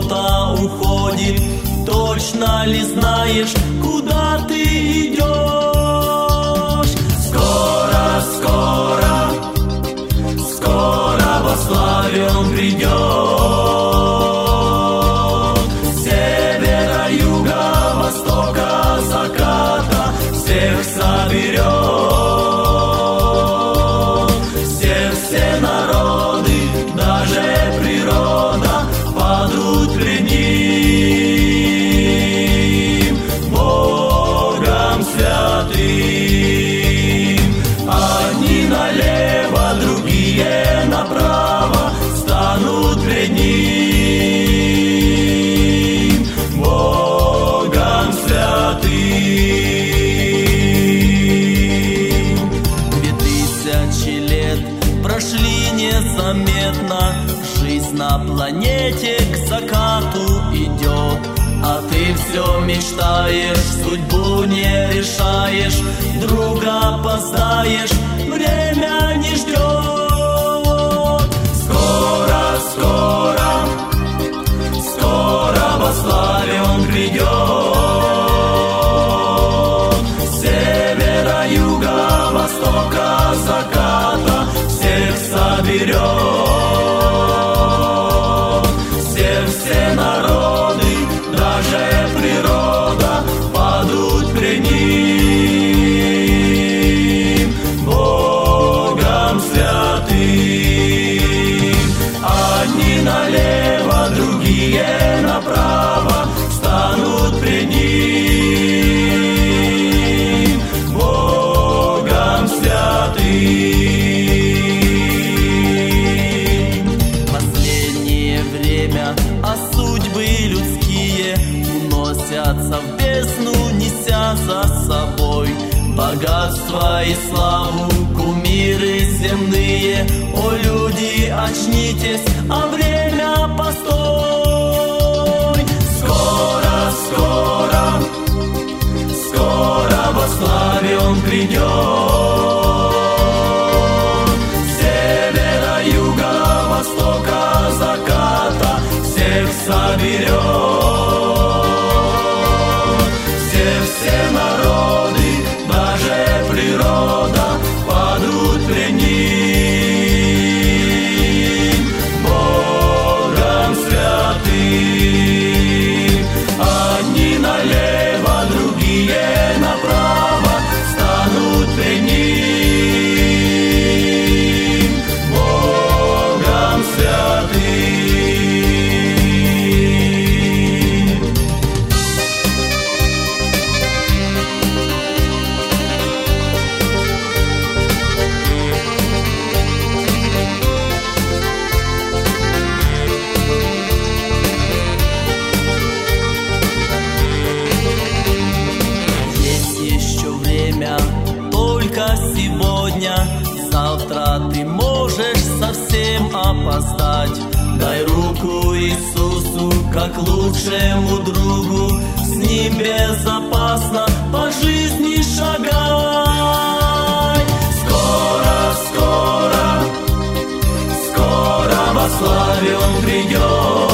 кто-то уходит. Точно ли знаешь, куда ты идешь? Скоро, скоро, скоро во славе Он придет. С севера, юга, востока, заката всех соберет. Все народы, даже природа падут пред Ним, Богом святым. Одни налево, другие направо станут пред Ним, Богом святым. 2000 лет прошли незаметно, жизнь на планете к закату идет, а ты все мечтаешь, судьбу не решаешь, друга опоздаешь, время не ждет. Скоро, скоро, скоро во славе Он придет. С севера, юга, востока, заката всех соберет. Все народы, даже природа падут пред Ним, Богом святым. Одни налево, другие направо станут пред Ним, Богом святым. А судьбы людские уносятся в бездну, неся за собой богатство и славу, кумиры земные. О, люди, очнитесь, а время постой. Скоро, скоро, скоро во славе Он придет. С севера, юга, востока, заката всех соберет. Все народы, даже природа падут пред Ним, Богом святым. Одни налево, другие направо станут пред Ним, Богом святым. Только сегодня, завтра ты можешь совсем опоздать. Дай руку Иисусу, как лучшему другу, с Ним безопасно по жизни шагай. Скоро, скоро, скоро во славе Он придет.